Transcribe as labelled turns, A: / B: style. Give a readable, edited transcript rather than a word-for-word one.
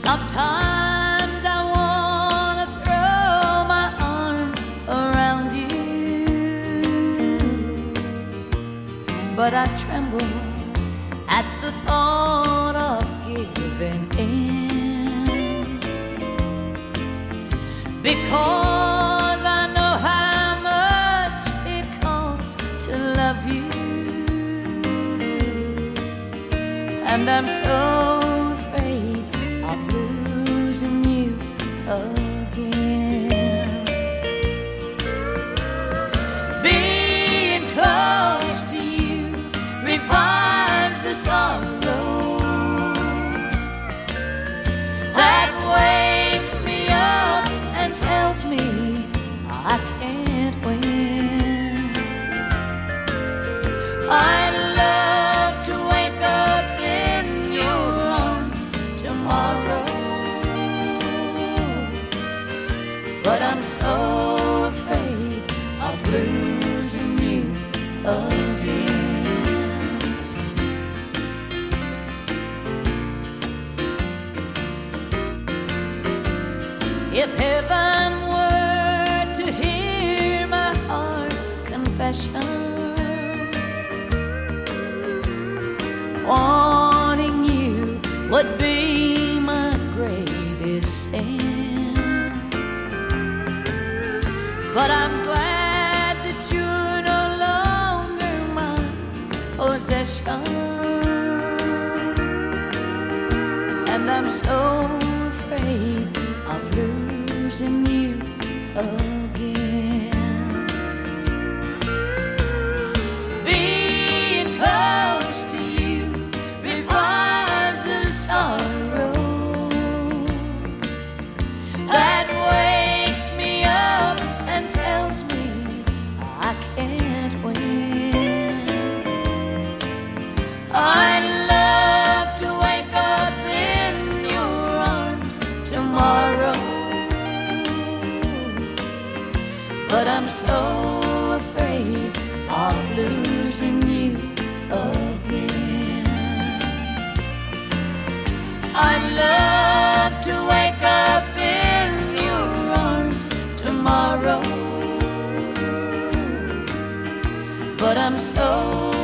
A: Sometimes I wanna throw my arms around you, but I tremble at the thought of giving in, because I know how much it costs to love you, and I'm so afraid of losing you again. Being close to you revives the sorrow that wakes me up and tells me I can't win. I love to wake up in your arms tomorrow, but I'm so afraid of losing you again. If heaven were to hear my heart's confession, wanting you would be my greatest sin. But I'm glad that you're no longer my possession, and I'm so afraid of losing you again. Being close to you revives the sorrow that wakes me up and tells me I can't win. I'd love to wake up in your arms tomorrow, but I'm so afraid of losing you again. I'd love to wake up in your arms tomorrow, but I'm so